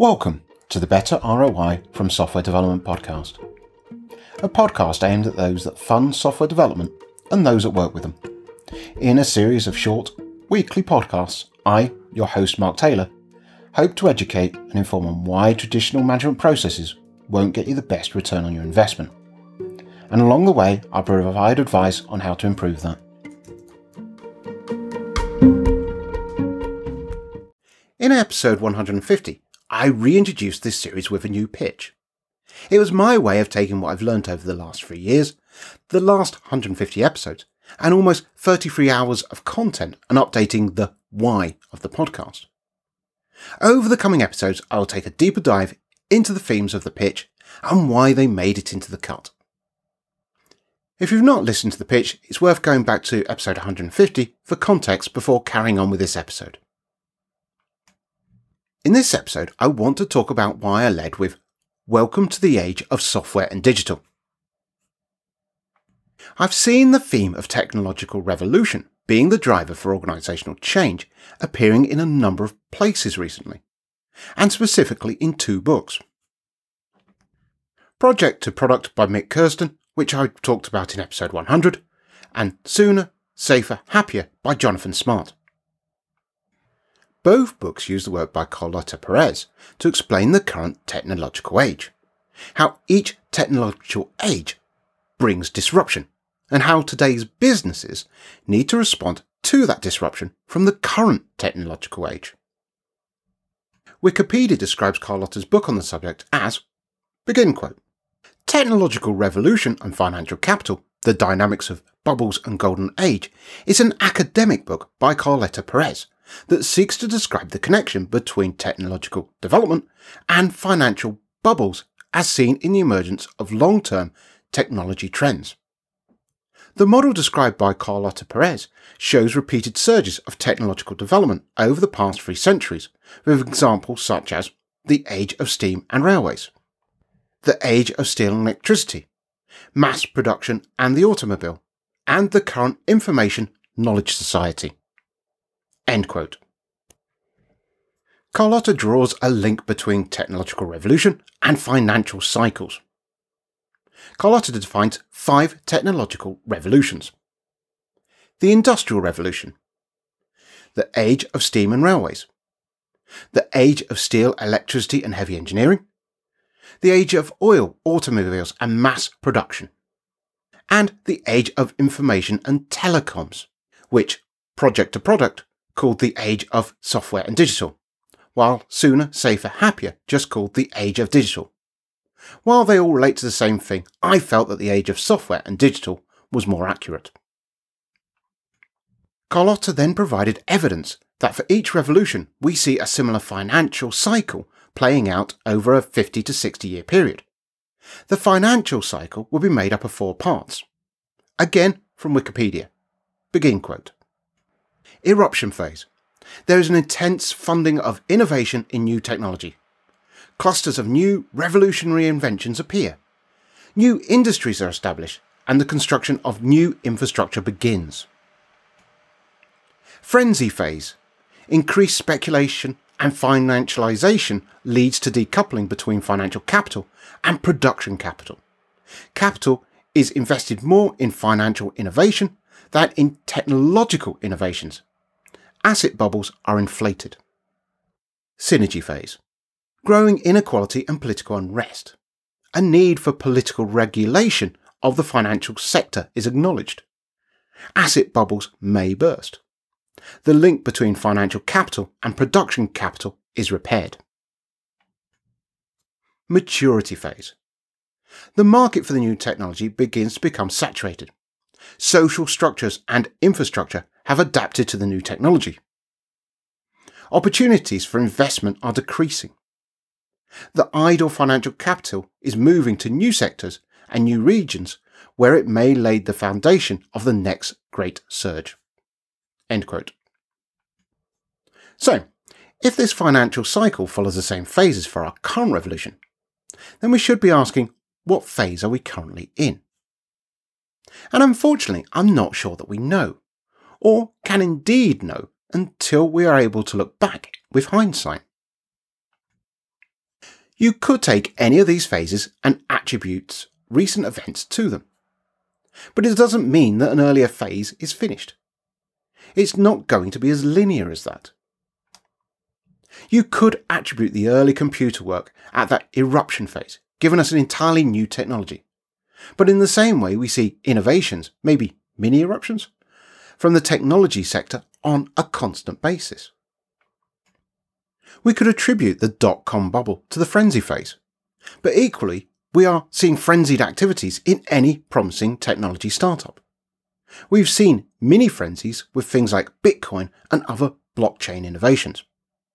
Welcome to the Better ROI from Software Development podcast, a podcast aimed at those that fund software development and those that work with them. In a series of short, weekly podcasts, I, your host Mark Taylor, hope to educate and inform on why traditional management processes won't get you the best return on your investment. And along the way, I'll provide advice on how to improve that. In episode 150, I reintroduced this series with a new pitch. It was my way of taking what I've learnt over the last 3 years, the last 150 episodes, and almost 33 hours of content and updating the why of the podcast. Over the coming episodes, I'll take a deeper dive into the themes of the pitch and why they made it into the cut. If you've not listened to the pitch, it's worth going back to episode 150 for context before carrying on with this episode. In this episode, I want to talk about why I led with Welcome to the Age of Software and Digital. I've seen the theme of technological revolution being the driver for organisational change appearing in a number of places recently, and specifically in 2 books. Project to Product by Mick Kirsten, which I talked about in episode 100, and Sooner, Safer, Happier by Jonathan Smart. Both books use the work by Carlota Perez to explain the current technological age, how each technological age brings disruption, and how today's businesses need to respond to that disruption from the current technological age. Wikipedia describes Carlota's book on the subject as, begin quote, Technological Revolution and Financial Capital, The Dynamics of Bubbles and Golden Age is an academic book by Carlota Perez that seeks to describe the connection between technological development and financial bubbles as seen in the emergence of long-term technology trends. The model described by Carlota Perez shows repeated surges of technological development over the past 3 centuries, with examples such as the age of steam and railways, the age of steel and electricity, mass production and the automobile, and the current information knowledge society. End quote. Carlota draws a link between technological revolution and financial cycles. Carlota defines 5 technological revolutions. The Industrial Revolution, the age of steam and railways, the age of steel, electricity and heavy engineering, the age of oil, automobiles and mass production, and the age of information and telecoms, which, Project to Product, called the Age of Software and Digital, while Sooner, Safer, Happier just called the Age of Digital. While they all relate to the same thing, I felt that the Age of Software and Digital was more accurate. Carlota then provided evidence that for each revolution we see a similar financial cycle playing out over a 50 to 60 year period. The financial cycle will be made up of 4 parts. Again from Wikipedia. Begin quote. Eruption phase. There is an intense funding of innovation in new technology. Clusters of new revolutionary inventions appear. New industries are established and the construction of new infrastructure begins. Frenzy phase. Increased speculation and financialization leads to decoupling between financial capital and production capital. Capital is invested more in financial innovation than in technological innovations. Asset bubbles are inflated. Synergy phase. Growing inequality and political unrest. A need for political regulation of the financial sector is acknowledged. Asset bubbles may burst. The link between financial capital and production capital is repaired. Maturity phase. The market for the new technology begins to become saturated. Social structures and infrastructure have adapted to the new technology. Opportunities for investment are decreasing. The idle financial capital is moving to new sectors and new regions where it may lay the foundation of the next great surge. End quote. So, if this financial cycle follows the same phases for our current revolution, then we should be asking, what phase are we currently in? And unfortunately, I'm not sure that we know, or can indeed know until we are able to look back with hindsight. You could take any of these phases and attribute recent events to them. But it doesn't mean that an earlier phase is finished. It's not going to be as linear as that. You could attribute the early computer work at that eruption phase, giving us an entirely new technology. But in the same way we see innovations, maybe mini eruptions, from the technology sector on a constant basis. We could attribute the dot-com bubble to the frenzy phase, but equally we are seeing frenzied activities in any promising technology startup. We've seen mini frenzies with things like Bitcoin and other blockchain innovations.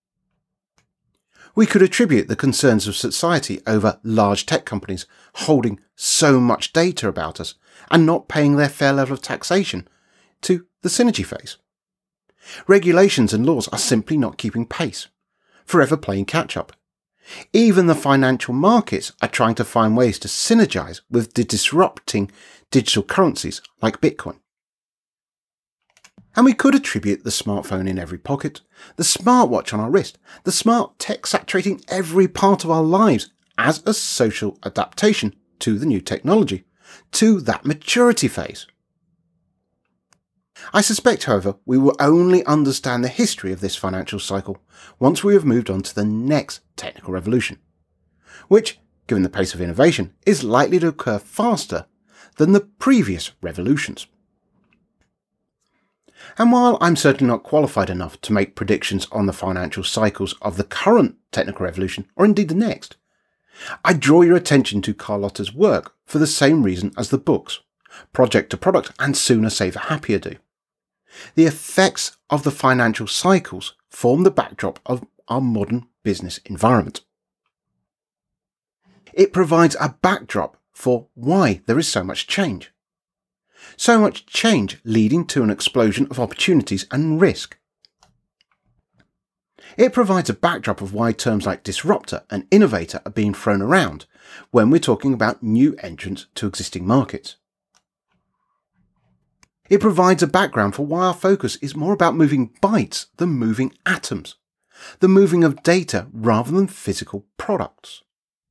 We could attribute the concerns of society over large tech companies holding so much data about us and not paying their fair level of taxation to the synergy phase. Regulations and laws are simply not keeping pace, forever playing catch-up. Even the financial markets are trying to find ways to synergize with the disrupting digital currencies like Bitcoin. And we could attribute the smartphone in every pocket, the smartwatch on our wrist, the smart tech saturating every part of our lives as a social adaptation to the new technology, to that maturity phase. I suspect, however, we will only understand the history of this financial cycle once we have moved on to the next technical revolution, which, given the pace of innovation, is likely to occur faster than the previous revolutions. And while I'm certainly not qualified enough to make predictions on the financial cycles of the current technical revolution, or indeed the next, I draw your attention to Carlotta's work for the same reason as the books, Project to Product and Sooner Saver Happier do. The effects of the financial cycles form the backdrop of our modern business environment. It provides a backdrop for why there is so much change. So much change leading to an explosion of opportunities and risk. It provides a backdrop of why terms like disruptor and innovator are being thrown around when we're talking about new entrants to existing markets. It provides a background for why our focus is more about moving bytes than moving atoms, the moving of data rather than physical products.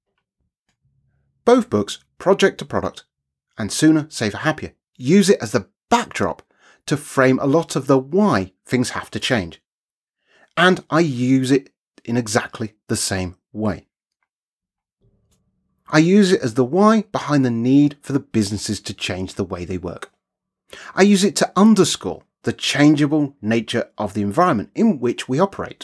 Both books, Project to Product and Sooner Saver Happier, use it as the backdrop to frame a lot of the why things have to change. And I use it in exactly the same way. I use it as the why behind the need for the businesses to change the way they work. I use it to underscore the changeable nature of the environment in which we operate.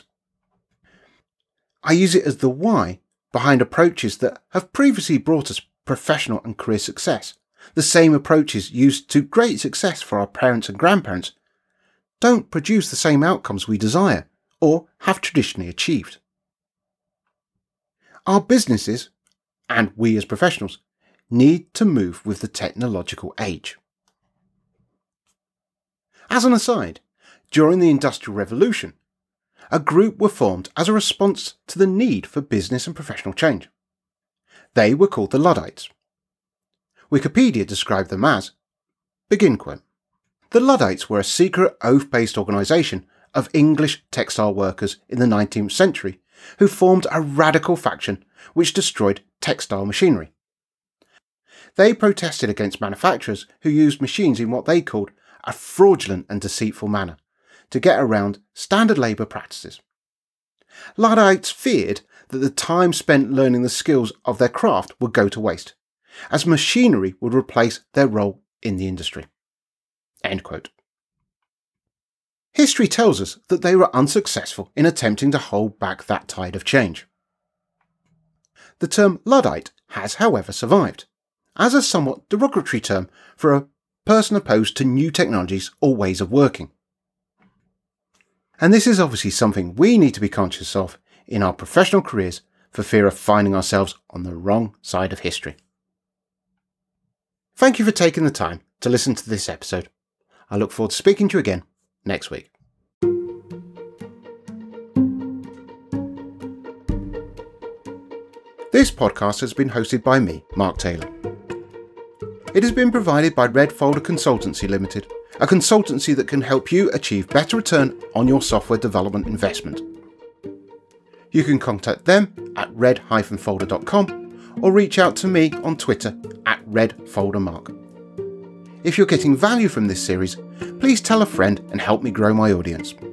I use it as the why behind approaches that have previously brought us professional and career success. The same approaches used to great success for our parents and grandparents don't produce the same outcomes we desire or have traditionally achieved. Our businesses, and we as professionals, need to move with the technological age. As an aside, during the Industrial Revolution, a group were formed as a response to the need for business and professional change. They were called the Luddites. Wikipedia described them as, begin quote, "The Luddites were a secret oath-based organisation of English textile workers in the 19th century who formed a radical faction which destroyed textile machinery. They protested against manufacturers who used machines in what they called a fraudulent and deceitful manner to get around standard labour practices. Luddites feared that the time spent learning the skills of their craft would go to waste, as machinery would replace their role in the industry." End quote. History tells us that they were unsuccessful in attempting to hold back that tide of change. The term Luddite has, however, survived, as a somewhat derogatory term for a person opposed to new technologies or ways of working. And this is obviously something we need to be conscious of in our professional careers for fear of finding ourselves on the wrong side of history. Thank you for taking the time to listen to this episode. I look forward to speaking to you again next week. This podcast has been hosted by me, Mark Taylor. It has been provided by Red Folder Consultancy Limited, a consultancy that can help you achieve better return on your software development investment. You can contact them at red-folder.com or reach out to me on Twitter at redfoldermark. If you're getting value from this series, please tell a friend and help me grow my audience.